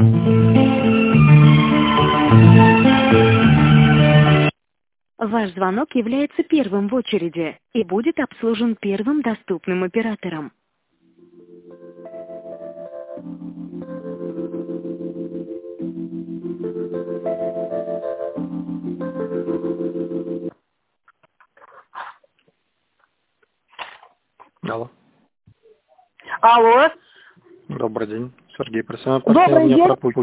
Ваш звонок является первым в очереди и будет обслужен первым доступным оператором. Алло. Алло. Добрый день. Сергей, просил Добрый день. про